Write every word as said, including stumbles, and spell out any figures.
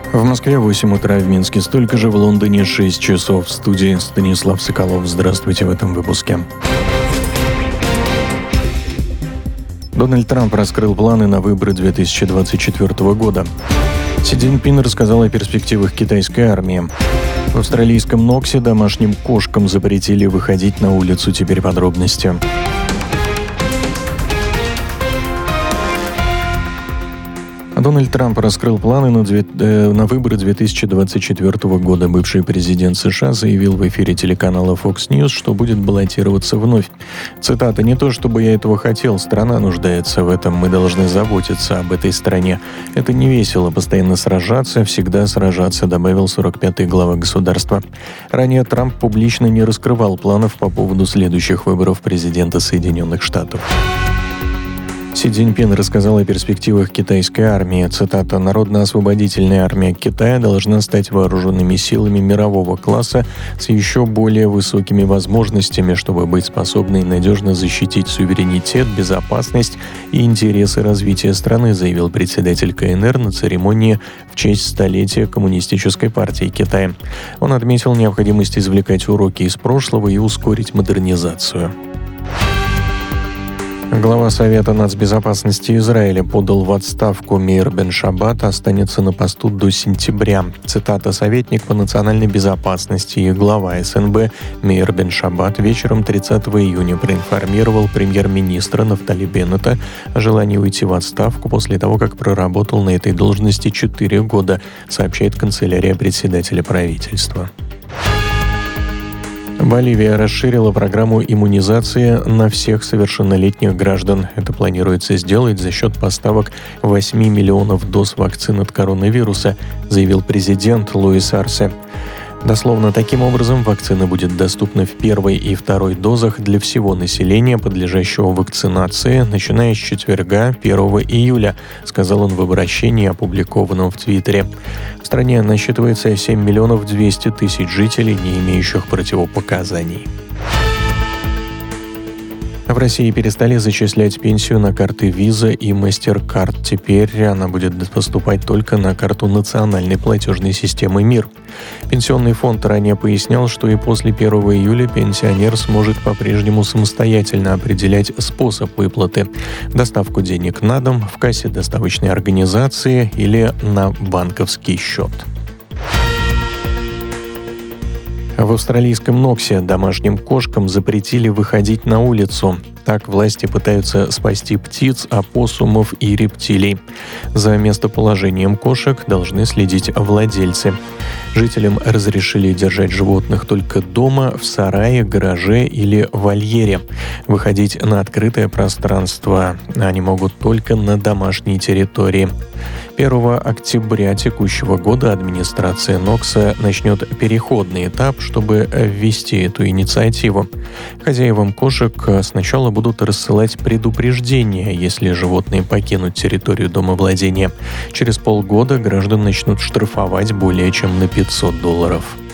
В Москве восемь утра, в Минске столько же, в Лондоне шесть часов. В студии Станислав Соколов. Здравствуйте в этом выпуске. Дональд Трамп раскрыл планы на выборы две тысячи двадцать четвёртого года. Си Цзиньпин рассказал о перспективах китайской армии. В австралийском Ноксе домашним кошкам запретили выходить на улицу. Теперь подробности. Дональд Трамп раскрыл планы на, две, э, на выборы две тысячи двадцать четвёртого года. Бывший президент США заявил в эфире телеканала Fox News, что будет баллотироваться вновь. Цитата: «Не то чтобы я этого хотел, страна нуждается в этом, мы должны заботиться об этой стране. Это не весело, постоянно сражаться, всегда сражаться», добавил сорок пятый глава государства. Ранее Трамп публично не раскрывал планов по поводу следующих выборов президента Соединенных Штатов. Си Цзиньпин рассказал о перспективах китайской армии. Цитата: «Народно-освободительная армия Китая должна стать вооруженными силами мирового класса с еще более высокими возможностями, чтобы быть способной надежно защитить суверенитет, безопасность и интересы развития страны», заявил председатель Ка Эн Эр на церемонии в честь столетия Коммунистической партии Китая. Он отметил необходимость извлекать уроки из прошлого и ускорить модернизацию. Глава Совета нацбезопасности Израиля подал в отставку. Меир Бен-Шаббат останется на посту до сентября. Цитата: «Советник по национальной безопасности и глава Эс Эн Бэ Меир Бен-Шаббат вечером тридцатого июня проинформировал премьер-министра Нафтали Беннета о желании уйти в отставку после того, как проработал на этой должности четыре года», сообщает канцелярия председателя правительства. Боливия расширила программу иммунизации на всех совершеннолетних граждан. Это планируется сделать за счет поставок восьми миллионов доз вакцин от коронавируса, заявил президент Луис Арсе. Дословно, таким образом, вакцина будет доступна в первой и второй дозах для всего населения, подлежащего вакцинации, начиная с четверга, первого июля, сказал он в обращении, опубликованном в Твиттере. В стране насчитывается семь миллионов двести тысяч жителей, не имеющих противопоказаний. В России перестали зачислять пенсию на карты Visa и MasterCard. Теперь она будет поступать только на карту национальной платежной системы МИР. Пенсионный фонд ранее пояснял, что и после первого июля пенсионер сможет по-прежнему самостоятельно определять способ выплаты: доставку денег на дом, в кассе доставочной организации или на банковский счет. В австралийском Ноксе домашним кошкам запретили выходить на улицу. Так власти пытаются спасти птиц, опоссумов и рептилий. За местоположением кошек должны следить владельцы. Жителям разрешили держать животных только дома, в сарае, гараже или вольере. Выходить на открытое пространство они могут только на домашней территории. первого октября текущего года администрация Нокса начнет переходный этап, чтобы ввести эту инициативу. Хозяевам кошек сначала будут рассылать предупреждения, если животные покинут территорию домовладения. Через полгода граждан начнут штрафовать более чем на пятьсот долларов.